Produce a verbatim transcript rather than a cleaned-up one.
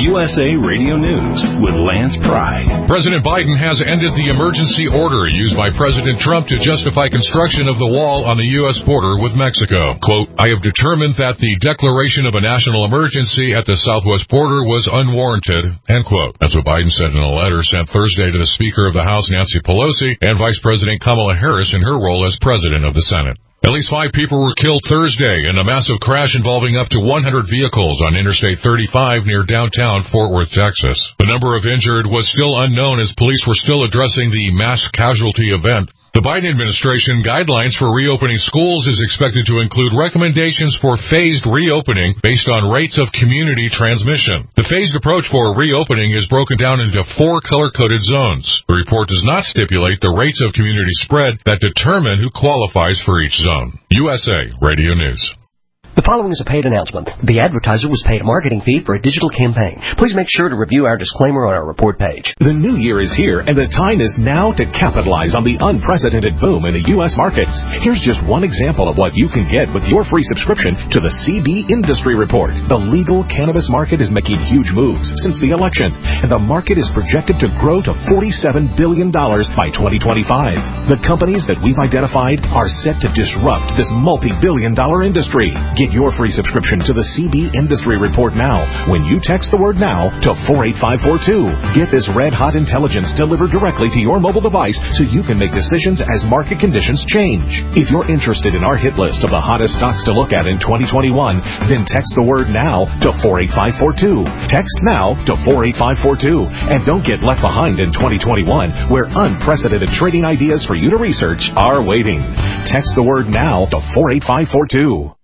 U S A Radio News with Lance Pride. President Biden has ended the emergency order used by President Trump to justify construction of the wall on the U S border with Mexico. Quote, I have determined that the declaration of a national emergency at the southwest border was unwarranted, end quote. That's what Biden said in a letter sent Thursday to the Speaker of the House, Nancy Pelosi, and Vice President Kamala Harris in her role as President of the Senate. At least five people were killed Thursday in a massive crash involving up to one hundred vehicles on Interstate thirty-five near downtown Fort Worth, Texas. The number of injured was still unknown as police were still addressing the mass casualty event. The Biden administration guidelines for reopening schools is expected to include recommendations for phased reopening based on rates of community transmission. The phased approach for reopening is broken down into four color-coded zones. The report does not stipulate the rates of community spread that determine who qualifies for each zone. U S A Radio News. The following is a paid announcement. The advertiser was paid a marketing fee for a digital campaign. Please make sure to review our disclaimer on our report page. The new year is here, and the time is now to capitalize on the unprecedented boom in the U S markets. Here's just one example of what you can get with your free subscription to the C B Industry Report. The legal cannabis market is making huge moves since the election, and the market is projected to grow to forty-seven billion dollars by twenty twenty-five. The companies that we've identified are set to disrupt this multi-billion dollar industry. Get your free subscription to the C B Industry Report now when you text the word NOW to four eight five four two. Get this red-hot intelligence delivered directly to your mobile device so you can make decisions as market conditions change. If you're interested in our hit list of the hottest stocks to look at in twenty twenty-one, then text the word NOW to four eight five four two. Text NOW to four eight five four two. And don't get left behind in twenty twenty-one, where unprecedented trading ideas for you to research are waiting. Text the word NOW to four eight five four two.